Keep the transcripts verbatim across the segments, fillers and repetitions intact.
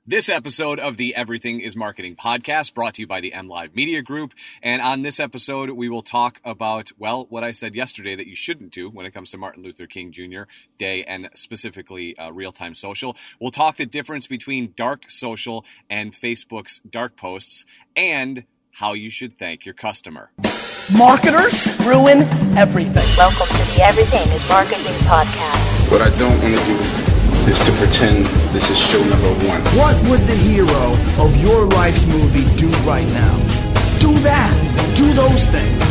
This episode of the Everything is Marketing podcast brought to you by the M Live Media Group. And on this episode, we will talk about, well, what I said yesterday that you shouldn't do when it comes to Martin Luther King Junior Day and specifically uh, real-time social. We'll talk the difference between dark social and Facebook's dark posts and how you should thank your customer. Marketers ruin everything. Welcome to the Everything is Marketing podcast. What I don't want to do is to pretend this is show number one. What would the hero of your life's movie do right now? Do that. Do those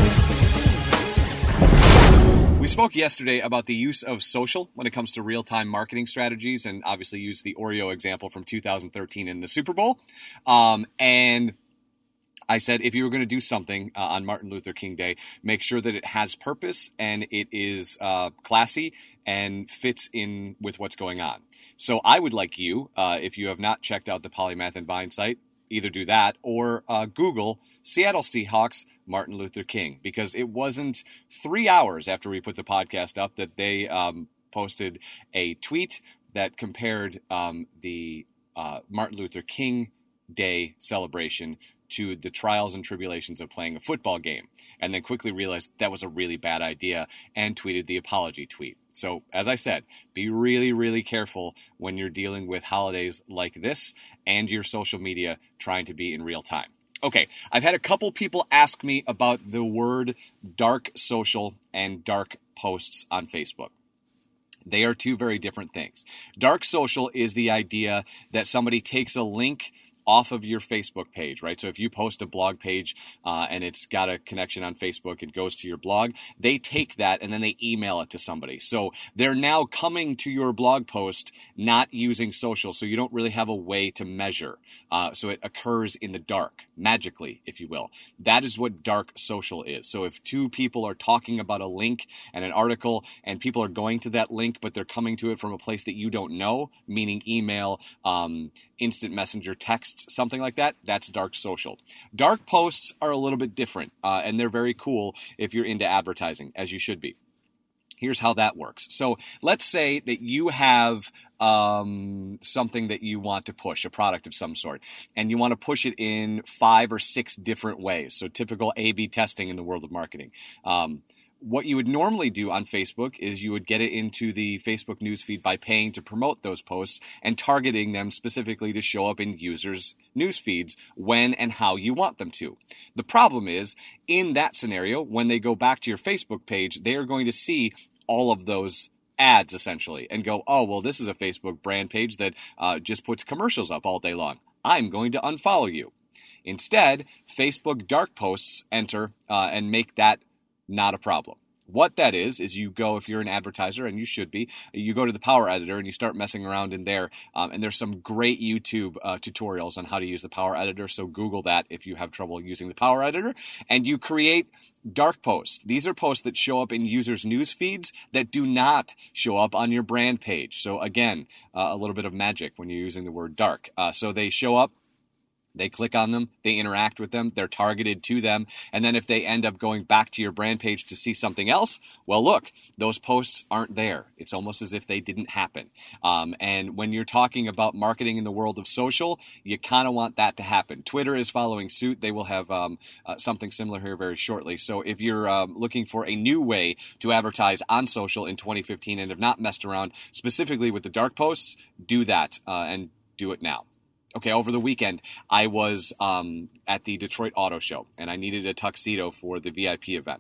things. We spoke yesterday about the use of social when it comes to real-time marketing strategies, and obviously used the Oreo example from two thousand thirteen in the Super Bowl. Um, and I said if you were going to do something uh, on Martin Luther King Day, make sure that it has purpose and it is uh, classy and fits in with what's going on. So I would like you, uh, if you have not checked out the Polymath and Vine site, either do that or uh, Google Seattle Seahawks Martin Luther King, because it wasn't three hours after we put the podcast up that they um, posted a tweet that compared um, the uh, Martin Luther King Day celebration to the trials and tribulations of playing a football game, and then quickly realized that was a really bad idea and tweeted the apology tweet. So, as I said, be really, really careful when you're dealing with holidays like this and your social media trying to be in real time. Okay, I've had a couple people ask me about the word dark social and dark posts on Facebook. They are two very different things. Dark social is the idea that somebody takes a link off of your Facebook page, right? So if you post a blog page uh, and it's got a connection on Facebook, it goes to your blog, they take that and then they email it to somebody. So they're now coming to your blog post not using social, so you don't really have a way to measure. Uh, so it occurs in the dark, magically, if you will. That is what dark social is. So if two people are talking about a link and an article and people are going to that link, but they're coming to it from a place that you don't know, meaning email, um, instant messenger texts, something like that, that's dark social. Dark posts are a little bit different, uh, and they're very cool if you're into advertising, as you should be. Here's how that works. So let's say that you have um, something that you want to push, a product of some sort, and you want to push it in five or six different ways. So typical A B testing in the world of marketing. Um, What you would normally do on Facebook is you would get it into the Facebook newsfeed by paying to promote those posts and targeting them specifically to show up in users' news feeds when and how you want them to. The problem is, in that scenario, when they go back to your Facebook page, they are going to see all of those ads essentially and go, oh, well, this is a Facebook brand page that uh, just puts commercials up all day long. I'm going to unfollow you. Instead, Facebook dark posts enter uh, and make that not a problem. What that is, is you go, if you're an advertiser, and you should be, you go to the Power Editor and you start messing around in there. Um, and there's some great YouTube uh, tutorials on how to use the Power Editor. So Google that if you have trouble using the Power Editor. And you create dark posts. These are posts that show up in users' news feeds that do not show up on your brand page. So again, uh, a little bit of magic when you're using the word dark. Uh, so they show up. They click on them, they interact with them, they're targeted to them, and then if they end up going back to your brand page to see something else, well, look, those posts aren't there. It's almost as if they didn't happen. Um, and when you're talking about marketing in the world of social, you kind of want that to happen. Twitter is following suit. They will have um, uh, something similar here very shortly. So if you're um, looking for a new way to advertise on social in twenty fifteen and have not messed around specifically with the dark posts, do that uh, and do it now. Okay, over the weekend, I was um, at the Detroit Auto Show, and I needed a tuxedo for the V I P event.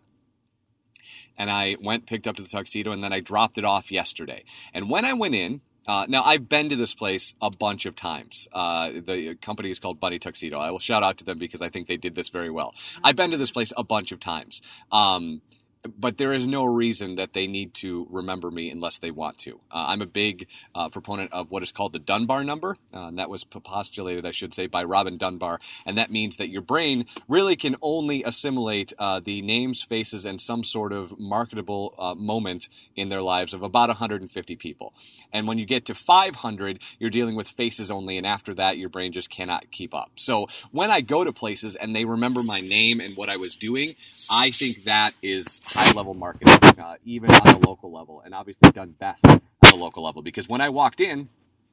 And I went, picked up the tuxedo, and then I dropped it off yesterday. And when I went in, uh, now I've been to this place a bunch of times. Uh, the company is called Bunny Tuxedo. I will shout out to them because I think they did this very well. I've been to this place a bunch of times. Um, But there is no reason that they need to remember me unless they want to. Uh, I'm a big uh, proponent of what is called the Dunbar number, uh, and that was postulated, I should say, by Robin Dunbar. And that means that your brain really can only assimilate uh, the names, faces, and some sort of marketable uh, moment in their lives of about one hundred fifty people. And when you get to five hundred, you're dealing with faces only, and after that, your brain just cannot keep up. So when I go to places and they remember my name and what I was doing, I think that is high-level marketing, uh, even on the local level, and obviously done best on the local level. Because when I walked in,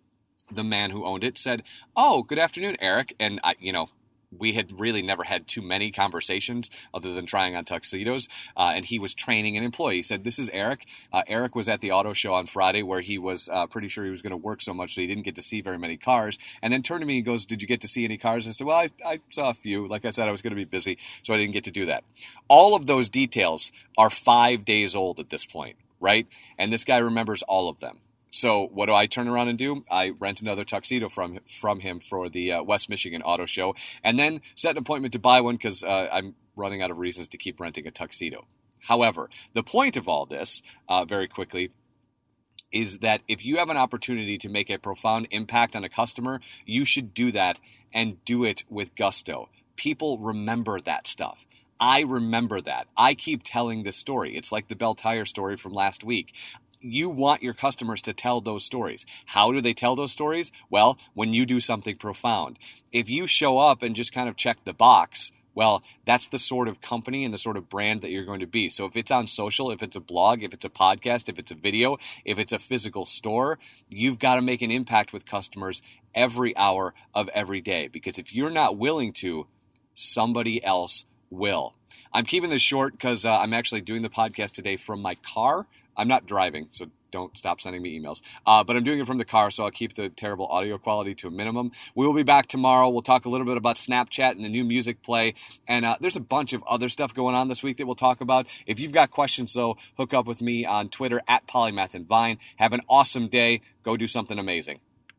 the man who owned it said, "Oh, good afternoon, Eric." And I, you know, we had really never had too many conversations other than trying on tuxedos. Uh, and he was training an employee. He said, "This is Eric. Uh, Eric was at the auto show on Friday where he was uh, pretty sure he was going to work so much so he didn't get to see very many cars." And then turned to me and goes, "Did you get to see any cars?" I said, "Well, I, I saw a few. Like I said, I was going to be busy, so I didn't get to do that." All of those details are five days old at this point, right? And this guy remembers all of them. So what do I turn around and do? I rent another tuxedo from from him for the uh, West Michigan Auto Show, and then set an appointment to buy one because uh, I'm running out of reasons to keep renting a tuxedo. However, the point of all this, uh, very quickly, is that if you have an opportunity to make a profound impact on a customer, you should do that and do it with gusto. People remember that stuff. I remember that. I keep telling this story. It's like the Bell Tire story from last week. You want your customers to tell those stories. How do they tell those stories? Well, when you do something profound. If you show up and just kind of check the box, well, that's the sort of company and the sort of brand that you're going to be. So if it's on social, if it's a blog, if it's a podcast, if it's a video, if it's a physical store, you've got to make an impact with customers every hour of every day. Because if you're not willing to, somebody else will. I'm keeping this short because uh, I'm actually doing the podcast today from my car. I'm not driving, so don't stop sending me emails. Uh, but I'm doing it from the car, so I'll keep the terrible audio quality to a minimum. We will be back tomorrow. We'll talk a little bit about Snapchat and the new music play. And uh, there's a bunch of other stuff going on this week that we'll talk about. If you've got questions, though, hook up with me on Twitter at Polymath and Vine. Have an awesome day. Go do something amazing.